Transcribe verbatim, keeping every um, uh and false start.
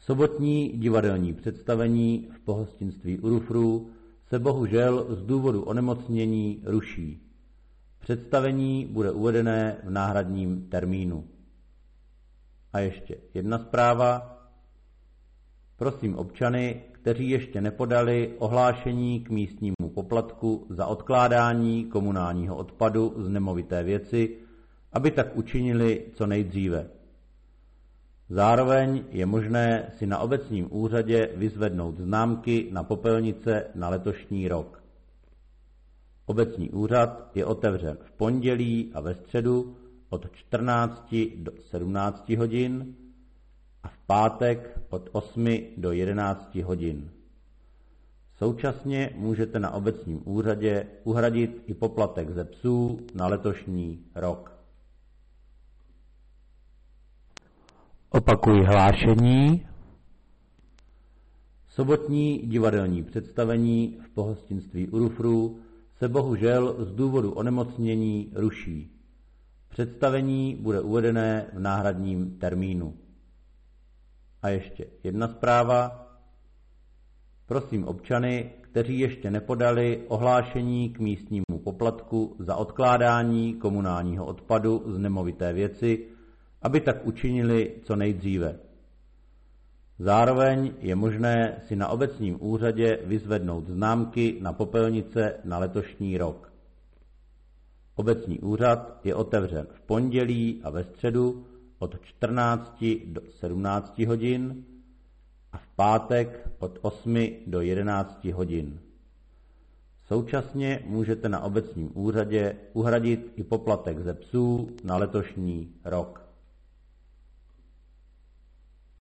Sobotní divadelní představení v pohostinství Urufru se bohužel z důvodu onemocnění ruší. Představení bude uvedené v náhradním termínu. A ještě jedna zpráva. Prosím občany, kteří ještě nepodali ohlášení k místnímu poplatku za odkládání komunálního odpadu z nemovité věci, aby tak učinili co nejdříve. Zároveň je možné si na obecním úřadě vyzvednout známky na popelnice na letošní rok. Obecní úřad je otevřen v pondělí a ve středu od čtrnácti do sedmnácti hodin a v pátek od osmi do jedenácti hodin. Současně můžete na obecním úřadě uhradit i poplatek ze psů na letošní rok. Opakuji hlášení. Sobotní divadelní představení v pohostinství Urufru se bohužel z důvodu onemocnění ruší. Představení bude uvedené v náhradním termínu. A ještě jedna zpráva. Prosím občany, kteří ještě nepodali ohlášení k místnímu poplatku za odkládání komunálního odpadu z nemovité věci, aby tak učinili co nejdříve. Zároveň je možné si na obecním úřadě vyzvednout známky na popelnice na letošní rok. Obecní úřad je otevřen v pondělí a ve středu od čtrnácti do sedmnácti hodin a v pátek od osmi do jedenácti hodin. Současně můžete na obecním úřadě uhradit i poplatek ze psů na letošní rok.